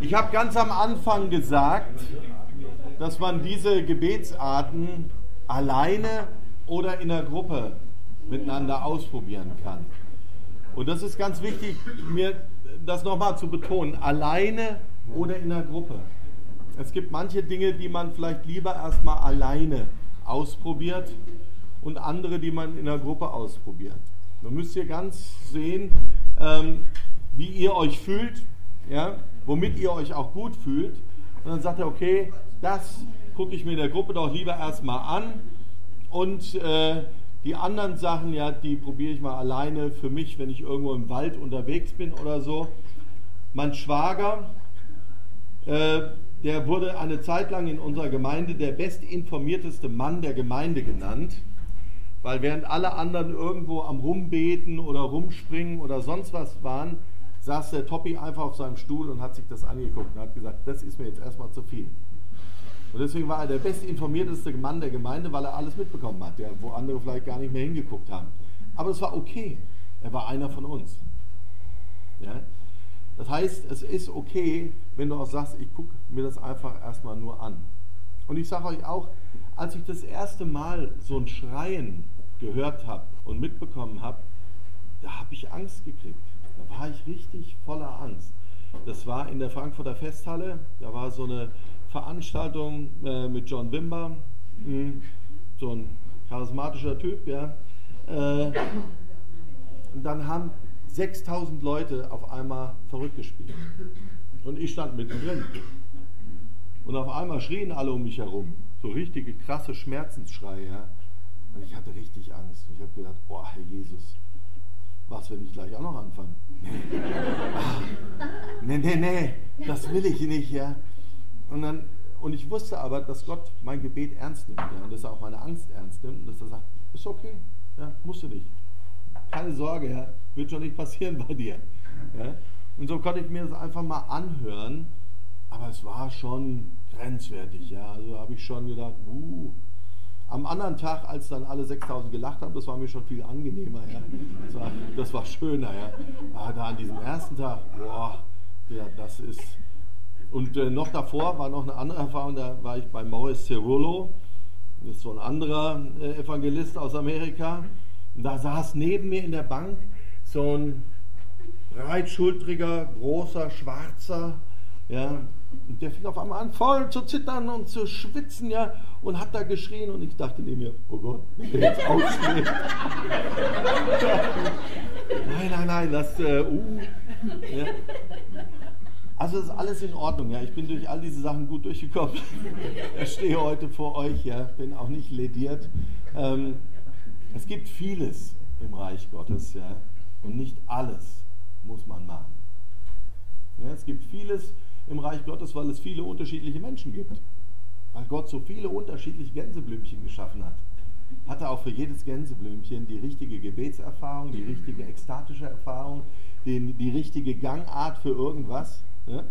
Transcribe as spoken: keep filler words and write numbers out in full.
Ich habe ganz am Anfang gesagt, dass man diese Gebetsarten alleine oder in der Gruppe miteinander ausprobieren kann. Und das ist ganz wichtig, mir das nochmal zu betonen, alleine oder in der Gruppe. Es gibt manche Dinge, die man vielleicht lieber erstmal alleine ausprobiert und andere, die man in der Gruppe ausprobiert. Nun müsst ihr ganz sehen, ähm, wie ihr euch fühlt, ja, womit ihr euch auch gut fühlt. Und dann sagt er, okay, das gucke ich mir in der Gruppe doch lieber erstmal an und äh, die anderen Sachen, ja, die probiere ich mal alleine für mich, wenn ich irgendwo im Wald unterwegs bin oder so. Mein Schwager, äh, der wurde eine Zeit lang in unserer Gemeinde der bestinformierteste Mann der Gemeinde genannt, weil während alle anderen irgendwo am Rumbeten oder rumspringen oder sonst was waren, saß der Toppi einfach auf seinem Stuhl und hat sich das angeguckt und hat gesagt, das ist mir jetzt erstmal zu viel. Und deswegen war er der bestinformierteste Mann der Gemeinde, weil er alles mitbekommen hat, ja, wo andere vielleicht gar nicht mehr hingeguckt haben. Aber es war okay, er war einer von uns. Ja? Das heißt, es ist okay, wenn du auch sagst, ich gucke mir das einfach erstmal nur an. Und ich sage euch auch, als ich das erste Mal so ein Schreien gehört habe und mitbekommen habe, da habe ich Angst gekriegt. Da war ich richtig voller Angst. Das war in der Frankfurter Festhalle, da war so eine Veranstaltung äh, mit John Wimber, mh, so ein charismatischer Typ, ja. Äh, und dann haben sechstausend Leute auf einmal verrückt gespielt. Und ich stand mittendrin. Und auf einmal schrien alle um mich herum. So richtige krasse Schmerzensschreie. Ja. Und ich hatte richtig Angst. Und ich habe gedacht, boah, Herr Jesus, was, wenn ich gleich auch noch anfange? Nee. Ah, nee, nee, nee, das will ich nicht. Ja. Und, dann, und ich wusste aber, dass Gott mein Gebet ernst nimmt. Ja, und dass er auch meine Angst ernst nimmt. Und dass er sagt, ist okay, ja, musst du nicht. Keine Sorge, ja, wird schon nicht passieren bei dir. Ja. Und so konnte ich mir das einfach mal anhören. Aber es war schon grenzwertig. Ja. Also habe ich schon gedacht, uh. Am anderen Tag, als dann alle sechstausend gelacht haben, das war mir schon viel angenehmer. Ja. Das, war, das war schöner. Ja. Aber da an diesem ersten Tag, boah, ja, das ist... Und äh, noch davor war noch eine andere Erfahrung, da war ich bei Morris Cerullo, das ist so ein anderer äh, Evangelist aus Amerika. Und da saß neben mir in der Bank so ein breitschultriger, großer, schwarzer, ja, und der fing auf einmal an, voll zu zittern und zu schwitzen, ja, und hat da geschrien und ich dachte neben mir, oh Gott, der jetzt aufsteht. Nein, nein, nein, das, äh, uh, ja. Also das ist alles in Ordnung, ja, ich bin durch all diese Sachen gut durchgekommen. Ich stehe heute vor euch, ja, bin auch nicht lediert. Ähm, es gibt vieles im Reich Gottes, ja, und nicht alles muss man machen. Ja, es gibt vieles im Reich Gottes, weil es viele unterschiedliche Menschen gibt. Weil Gott so viele unterschiedliche Gänseblümchen geschaffen hat. Hat er auch für jedes Gänseblümchen die richtige Gebetserfahrung, die richtige ekstatische Erfahrung, die, die richtige Gangart für irgendwas.